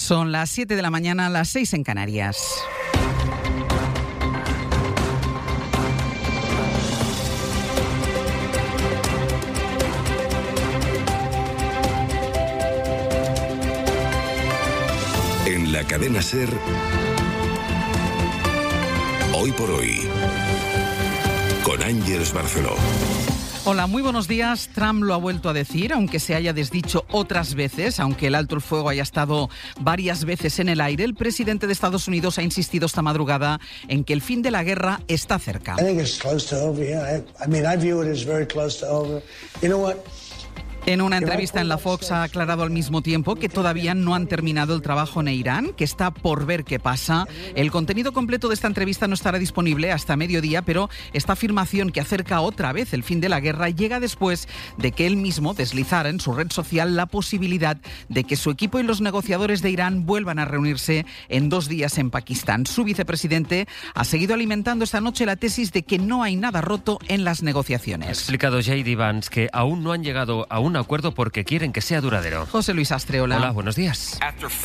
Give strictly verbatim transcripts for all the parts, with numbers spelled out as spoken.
Son las siete de la mañana, las seis en Canarias. En la cadena SER, Hoy por Hoy, con Ángeles Barceló. Hola, muy buenos días. Trump lo ha vuelto a decir, aunque se haya desdicho otras veces, aunque el alto el fuego haya estado varias veces en el aire. El presidente de Estados Unidos ha insistido esta madrugada en que el fin de la guerra está cerca. En una entrevista en la Fox ha aclarado al mismo tiempo que todavía no han terminado el trabajo en Irán, que está por ver qué pasa. El contenido completo de esta entrevista no estará disponible hasta mediodía, pero esta afirmación que acerca otra vez el fin de la guerra llega después de que él mismo deslizara en su red social la posibilidad de que su equipo y los negociadores de Irán vuelvan a reunirse en dos días en Pakistán. Su vicepresidente ha seguido alimentando esta noche la tesis de que no hay nada roto en las negociaciones. Ha explicado J D Vance que aún no han llegado a un un acuerdo porque quieren que sea duradero. José Luis Astreola. Hola, buenos días.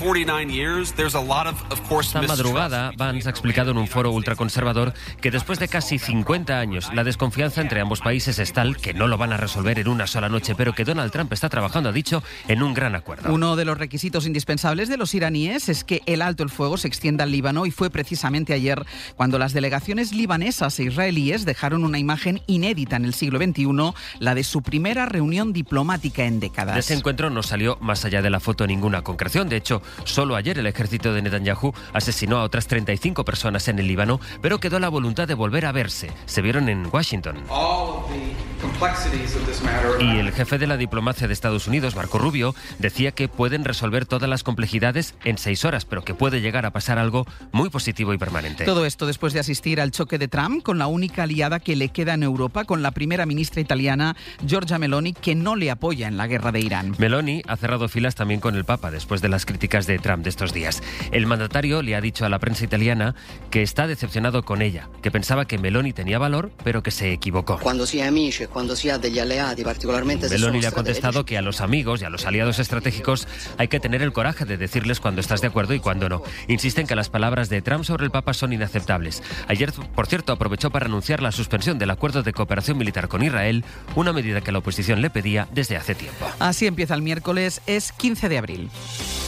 Esta madrugada, Vance ha explicado en un foro ultraconservador que después de casi cincuenta años, la desconfianza entre ambos países es tal que no lo van a resolver en una sola noche, pero que Donald Trump está trabajando, ha dicho, en un gran acuerdo. Uno de los requisitos indispensables de los iraníes es que el alto el fuego se extienda al Líbano, y fue precisamente ayer cuando las delegaciones libanesas e israelíes dejaron una imagen inédita en el siglo veintiuno, la de su primera reunión diplomática en décadas. De ese encuentro no salió más allá de la foto ninguna concreción. De hecho, solo ayer el ejército de Netanyahu asesinó a otras treinta y cinco personas en el Líbano, pero quedó la voluntad de volver a verse. Se vieron en Washington. Y el jefe de la diplomacia de Estados Unidos, Marco Rubio, decía que pueden resolver todas las complejidades en seis horas, pero que puede llegar a pasar algo muy positivo y permanente. Todo esto después de asistir al choque de Trump con la única aliada que le queda en Europa, con la primera ministra italiana, Giorgia Meloni, que no le apoya en la guerra de Irán. Meloni ha cerrado filas también con el Papa después de las críticas de Trump de estos días. El mandatario le ha dicho a la prensa italiana que está decepcionado con ella, que pensaba que Meloni tenía valor, pero que se equivocó. Cuando si ha amici, cuando si ha degli alleati, particolarmente Meloni le ha contestado que a los amigos y a los aliados estratégicos hay que tener el coraje de decirles cuando estás de acuerdo y cuando no. Insisten que las palabras de Trump sobre el Papa son inaceptables. Ayer, por cierto, aprovechó para anunciar la suspensión del acuerdo de cooperación militar con Israel, una medida que la oposición le pedía desde hace tiempo. Así empieza el miércoles, es quince de abril.